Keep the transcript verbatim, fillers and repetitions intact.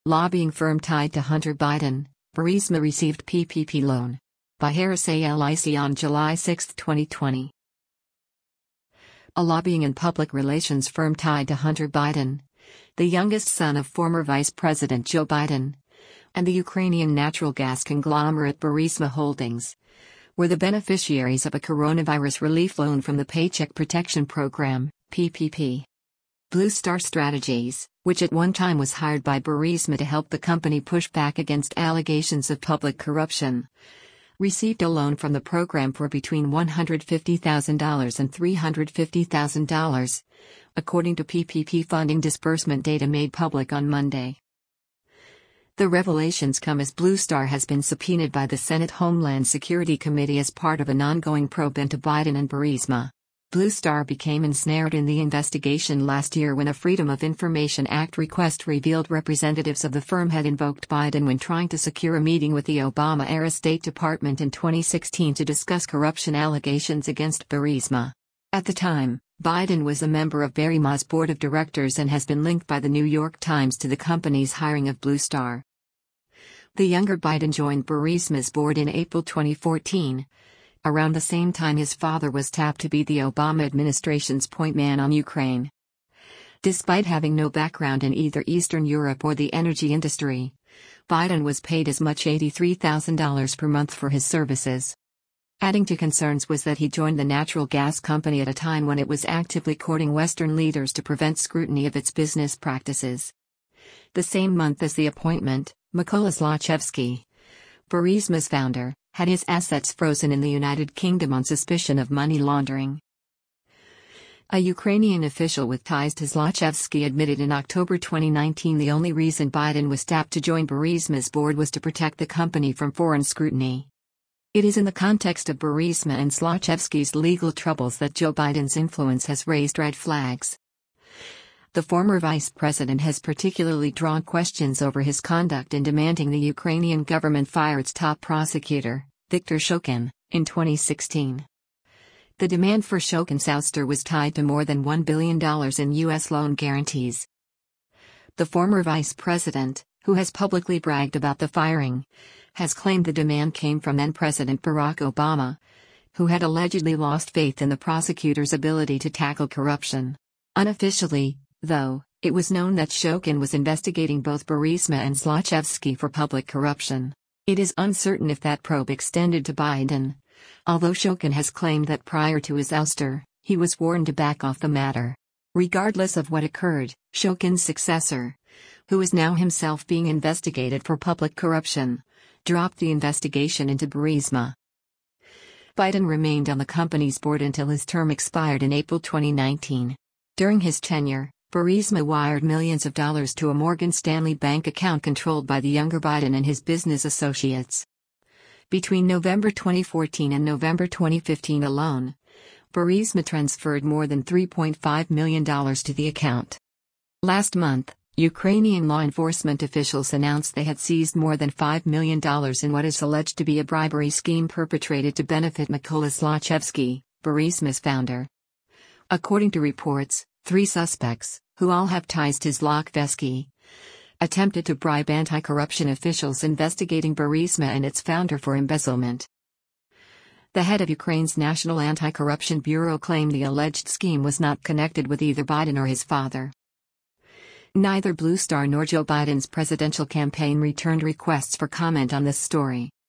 Lobbying firm tied to Hunter Biden, Burisma received P P P loan. By Harris A L I C on July sixth, twenty twenty. A lobbying and public relations firm tied to Hunter Biden, the youngest son of former Vice President Joe Biden, and the Ukrainian natural gas conglomerate Burisma Holdings, were the beneficiaries of a coronavirus relief loan from the Paycheck Protection Program, P P P. Blue Star Strategies, which at one time was hired by Burisma to help the company push back against allegations of public corruption, received a loan from the program for between one hundred fifty thousand dollars and three hundred fifty thousand dollars, according to P P P funding disbursement data made public on Monday. The revelations come as Blue Star has been subpoenaed by the Senate Homeland Security Committee as part of an ongoing probe into Biden and Burisma. Blue Star became ensnared in the investigation last year when a Freedom of Information Act request revealed representatives of the firm had invoked Biden when trying to secure a meeting with the Obama-era State Department in twenty sixteen to discuss corruption allegations against Burisma. At the time, Biden was a member of Burisma's board of directors and has been linked by the New York Times to the company's hiring of Blue Star. The younger Biden joined Burisma's board in April twenty fourteen. Around the same time his father was tapped to be the Obama administration's point man on Ukraine. Despite having no background in either Eastern Europe or the energy industry, Biden was paid as much as eighty-three thousand dollars per month for his services. Adding to concerns was that he joined the natural gas company at a time when it was actively courting Western leaders to prevent scrutiny of its business practices. The same month as the appointment, Mykola Zlochevsky, Burisma's founder, had his assets frozen in the United Kingdom on suspicion of money laundering. A Ukrainian official with ties to Zlochevsky admitted in October twenty nineteen the only reason Biden was tapped to join Burisma's board was to protect the company from foreign scrutiny. It is in the context of Burisma and Zlochevsky's legal troubles that Joe Biden's influence has raised red flags. The former vice president has particularly drawn questions over his conduct in demanding the Ukrainian government fire its top prosecutor, Viktor Shokin, in twenty sixteen. The demand for Shokin's ouster was tied to more than one billion dollars in U S loan guarantees. The former vice president, who has publicly bragged about the firing, has claimed the demand came from then-President Barack Obama, who had allegedly lost faith in the prosecutor's ability to tackle corruption. Unofficially, though, it was known that Shokin was investigating both Burisma and Zlochevsky for public corruption. It is uncertain if that probe extended to Biden, although Shokin has claimed that prior to his ouster, he was warned to back off the matter. Regardless of what occurred, Shokin's successor, who is now himself being investigated for public corruption, dropped the investigation into Burisma. Biden remained on the company's board until his term expired in April twenty nineteen. During his tenure, Burisma wired millions of dollars to a Morgan Stanley bank account controlled by the younger Biden and his business associates. Between November twenty fourteen and November twenty fifteen alone, Burisma transferred more than three point five million dollars to the account. Last month, Ukrainian law enforcement officials announced they had seized more than five million dollars in what is alleged to be a bribery scheme perpetrated to benefit Mykola Zlochevsky, Burisma's founder. According to reports, three suspects, who all have ties to Zlochevsky, attempted to bribe anti-corruption officials investigating Burisma and its founder for embezzlement. The head of Ukraine's National Anti-Corruption Bureau claimed the alleged scheme was not connected with either Biden or his father. Neither Blue Star nor Joe Biden's presidential campaign returned requests for comment on this story.